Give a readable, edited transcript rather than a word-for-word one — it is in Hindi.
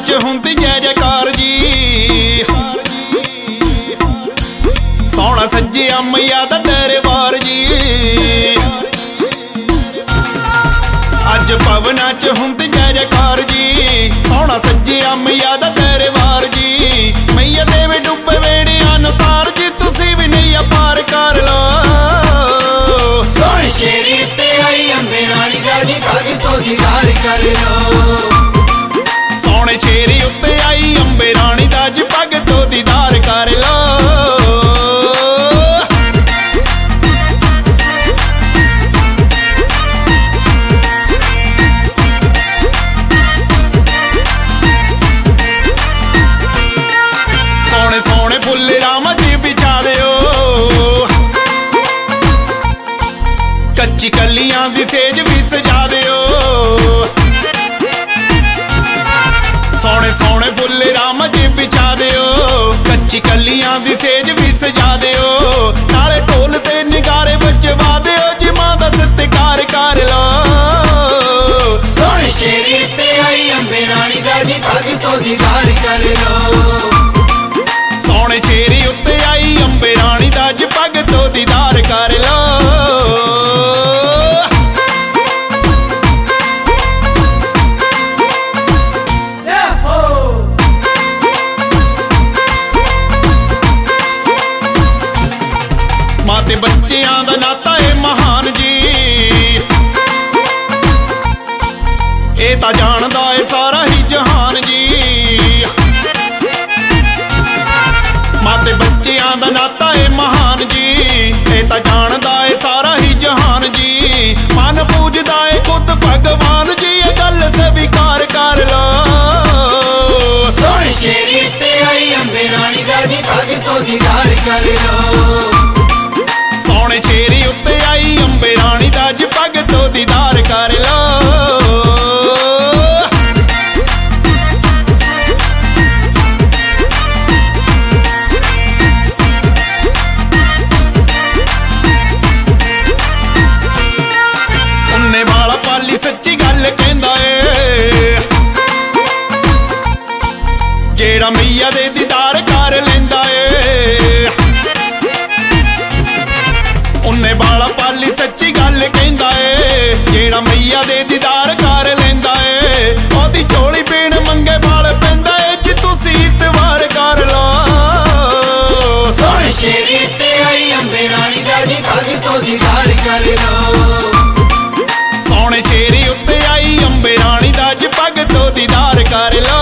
च हुंदी जय जयकार जी। सोहना सज्जिया मैया दा दरबार जी। अज भवना च हुंदी जय जयकार जी। सोहना सज्जिया मैया दा दरबार जी। मैया देवे डुब्बे वेड़ियां नूं तार जी। तुसी भी नैया पार कर लो। सोहने शेरी ते आई अंबे रानी दा जी भगतों दीदार कर लो। सोहने शेरी उत्ते आई अंबे रानी दा जी भगतों दीदार कर लो। सोहने सोहने फुल राम जी बिछा दिओ। कच्ची कलियां दी सेज भी सजा दिओ। सोहने सोहने फुल राम जी बिछा दिओ। कच्ची कलियां दी सेज भी सजा दिओ। नाले ढोल ते निगारे बजवा दिओ जी। मां दा सत्कार कर लो। सोहने शेरी ते आई अंबे रानी दा जी भगतों दीदार कर लो। सोहने शेरी उत्ते आई अंबे रानी दा जी भगतों दीदार कर लो। मां ते बच्चियां दा नाता है महान जी। ए तां जानदा है सारा ही जहान जी। मां ते बच्चियां दा नाता है महान जी। ए तां जानदा है सारा ही जहान जी। मन पूजदा है खुद भगवान जी। ये गल स्वीकार कर लो। सोहने शेरी ते आई अंबे रानी दा जी भगतों दीदार कर लो। सोहने शेरी उत्ते आई अंबे रानी दा जी भगतों दीदार कर लो। उन्ने वाला पाली सच्ची गल कहंदा ए। जेड़ा मैया दे दीदार कर लेंदा ए। उन्ने वाला पाली सच्ची गल कहंदा ए। जेड़ा मैया दे दीदार कर लेंदा ए। ओदी झोली पीण मंगे वाल पैंदा ए जी। तुसी इतवार कर लो। सोहने शेरी ते आई अंबे रानी दा जी भगतों दीदार कर लो। सोहने शेरी उत्ते आई अंबे रानी दा जी भगतों दीदार कर लो।